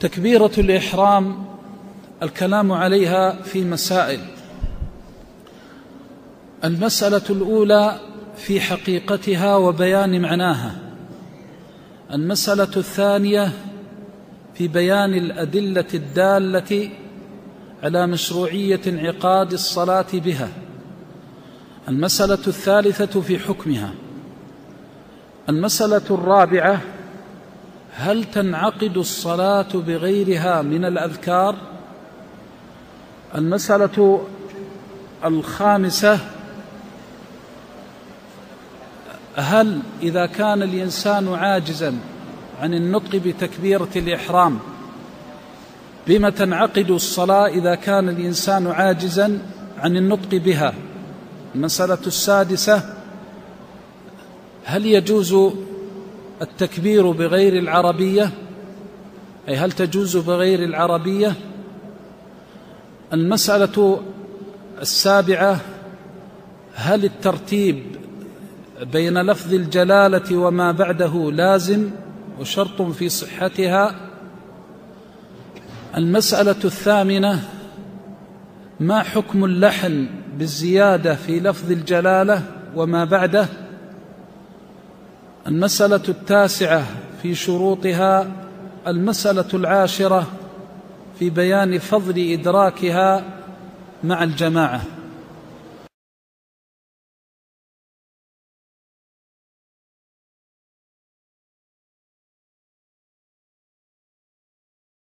تكبيرة الإحرام الكلام عليها في مسائل. المسألة الأولى في حقيقتها وبيان معناها. المسألة الثانية في بيان الأدلة الدالة على مشروعية انعقاد الصلاة بها. المسألة الثالثة في حكمها. المسألة الرابعة: هل تنعقد الصلاة بغيرها من الأذكار؟ المسألة الخامسة: هل إذا كان الإنسان عاجزا عن النطق بتكبيرة الإحرام بما تنعقد الصلاة إذا كان الإنسان عاجزا عن النطق بها؟ المسألة السادسة: هل يجوز التكبير بغير العربية، أي هل تجوز بغير العربية؟ المسألة السابعة: هل الترتيب بين لفظ الجلالة وما بعده لازم وشرط في صحتها؟ المسألة الثامنة: ما حكم اللحن بالزيادة في لفظ الجلالة وما بعده؟ المسألة التاسعة في شروطها. المسألة العاشرة في بيان فضل إدراكها مع الجماعة.